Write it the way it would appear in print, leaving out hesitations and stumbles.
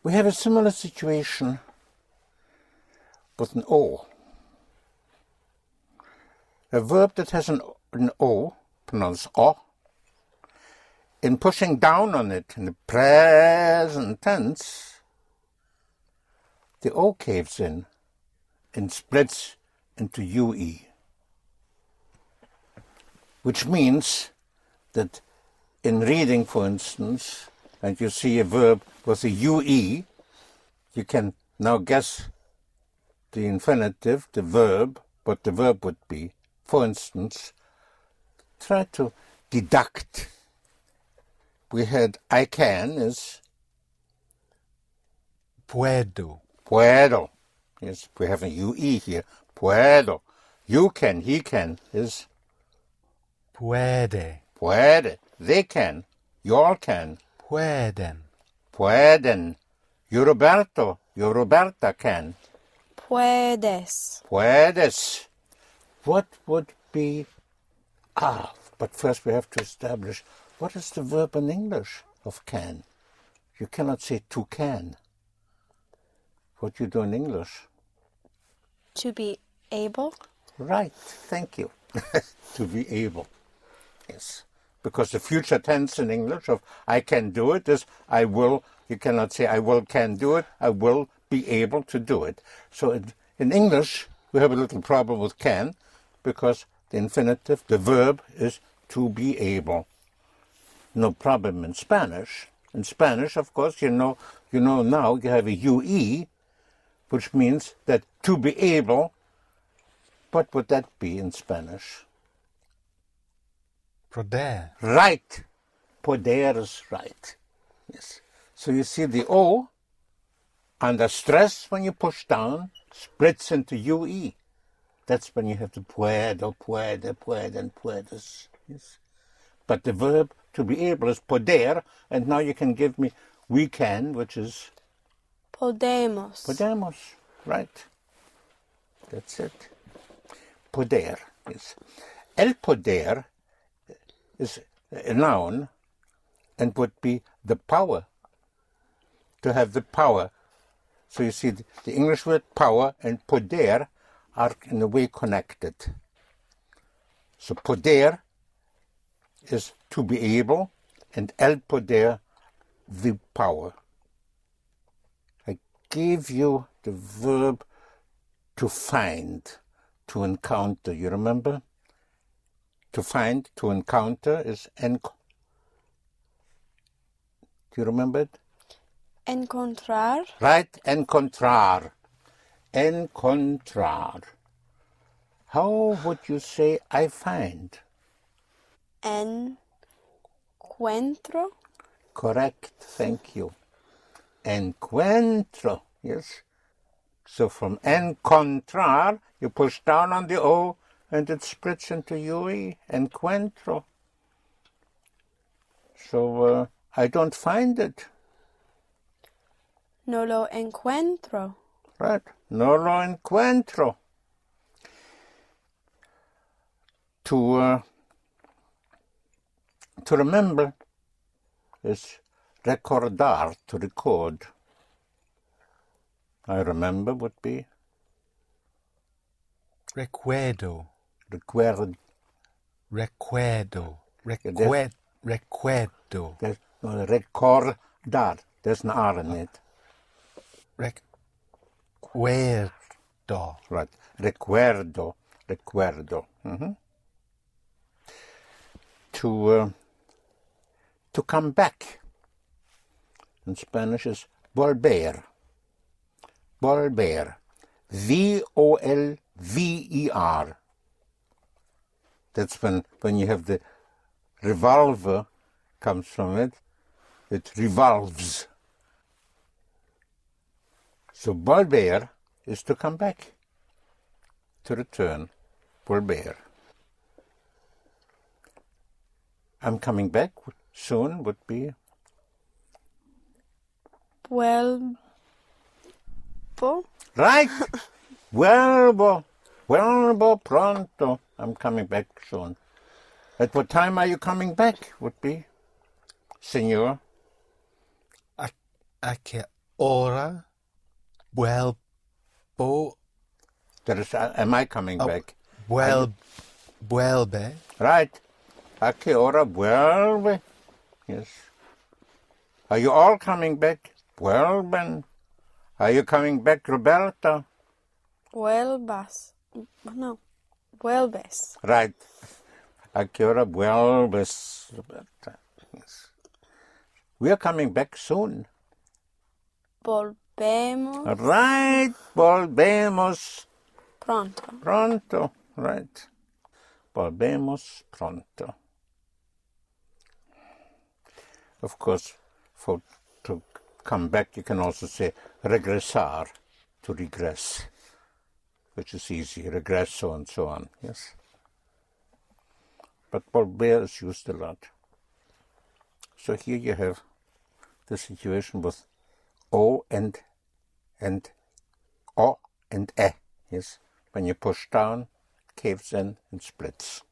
We have a similar situation with an O. A verb that has an O, pronounced O, in pushing down on it in the present tense, the O caves in and splits into UE. Which means that in reading, for instance, and you see a verb with a UE, you can now guess the infinitive, the verb, what the verb would be. For instance, try to deduct. We had I can is puedo. Puedo. Yes, we have a UE here. Puedo. You can, he can is Puede. Puede. They can. You all can. Pueden. Pueden. You Roberto. You Roberta can. Puedes. Puedes. What would be... but first we have to establish what is the verb in English of can. You cannot say to can. What you do in English? To be able. Right. Thank you. To be able. Yes. Because the future tense in English of I can do it is I will. You cannot say I will can do it. I will be able to do it. So in English, we have a little problem with can because the infinitive, the verb, is to be able. No problem in Spanish. In Spanish, of course, you know now you have a UE, which means that to be able, what would that be in Spanish? Poder. Right. Poder is right. Yes. So you see the O, under stress when you push down, splits into UE. That's when you have the puedo, puede, pueden, puedes. Yes. But the verb to be able is poder, and now you can give me we can, which is Podemos. podemos. Right. That's it. Poder. Yes. El poder is a noun and would be the power. To have the power. So you see the English word power and poder are in a way connected. So poder is to be able and el poder, the power. I gave you the verb to find, to encounter. You remember? To find, to encounter is do you remember it? Encontrar. Right, encontrar. Encontrar. How would you say I find? Encuentro. Correct, thank you. Encuentro, yes. So from encontrar, you push down on the O and it splits into UE, encuentro. So I don't find it. No lo encuentro. Right, no lo encuentro. To remember is recordar, to record. I remember would be Recuerdo. recuerdo. Recuerdo. Recuerdo. There's no recordar. There's an R in it. Recuerdo. Right. Recuerdo. Recuerdo. Mm-hmm. To come back. In Spanish is volver. Volver. V-O-L-V-E-R. That's when you have the revolver comes from it. It revolves. So volver is to come back. To return. Volver. I'm coming back soon would be Vuelvo. right. Vuelvo pronto. I'm coming back soon. At what time are you coming back? Would be, Senor. A ora, vuelvo, Am I coming back? vuelve, Right. A qué hora vuelve? Yes. Are you all coming back? Vuelven. Are you coming back, Roberta? vuelvas. No, vuelves. Right. A qué hora vuelves, Roberta? Yes. We are coming back soon. Volvemos Right. Volvemos pronto. pronto. Right. Volvemos pronto. Of course, to come back, you can also say regresar, to regress, which is easy, regreso and so on, yes. But volver is used a lot. So here you have the situation with O and O and E, yes. When you push down, it caves in and splits.